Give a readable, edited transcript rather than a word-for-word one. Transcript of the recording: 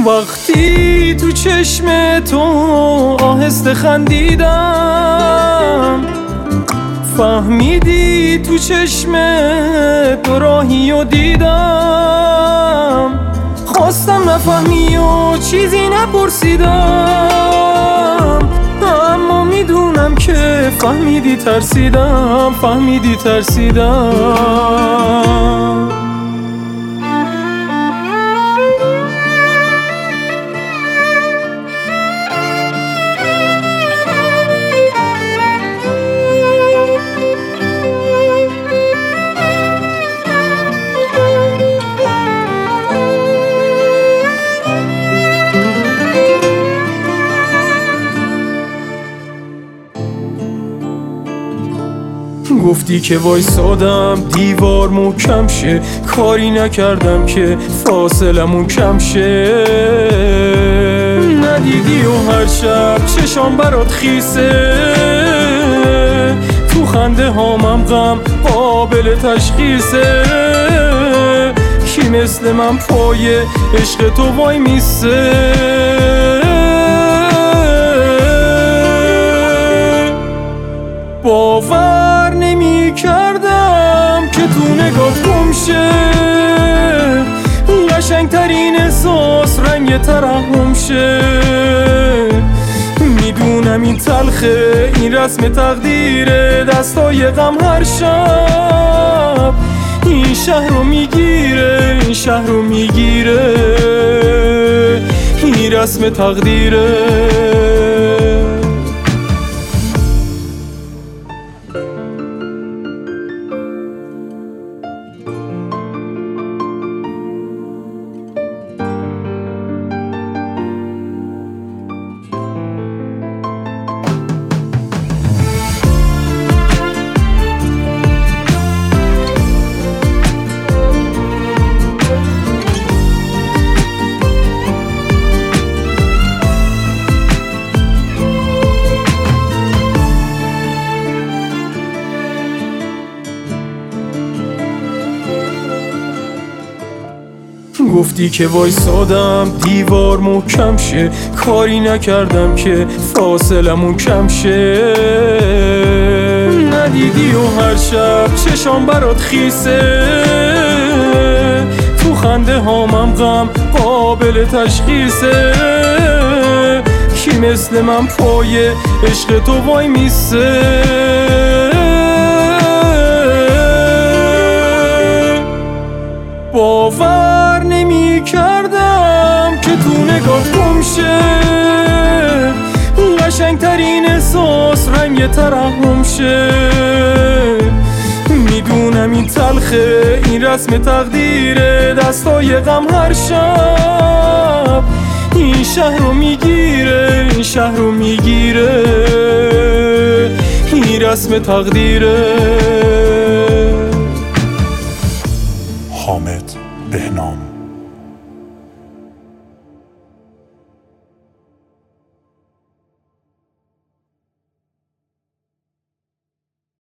وقتی تو چشم تو آهسته خندیدم، فهمیدی تو چشم تو راهی و دیدم. خواستم نفهمی و چیزی نپرسیدم، اما میدونم که فهمیدی ترسیدم. گفتی که وایسادم دیوار محکم شه، کاری نکردم که فاصلمون کم شه. ندیدی و هر شب چشام برات خیسه، تو خنده هامم غم قابل تشخیصه. کی مثل من پای عشق تو وای میسه؟ باور نمی کردم که تو نگات گم شه، قشنگ ترین احساس رنگ ترحم شه. میدونم این تلخه، این رسم تقدیره، دستای غم هر شب این شهر رو میگیره، این رسم تقدیره. گفتی که وایسادم دیوار محکم شه، کاری نکردم که فاصلمون کم شه. ندیدی و هر شب چشام برات خیسه، تو خنده هامم غم قابل تشخیصه. کی مثل من پای عشق تو وای میسه؟ باور نمی کردم که تو نگات گم شه، قشنگ ترین احساس رنگ ترحم شه. میدونم این تلخه، این رسم تقدیره، دستای غم هر شب این شهر رو میگیره، این رسم تقدیره. حامد بهنام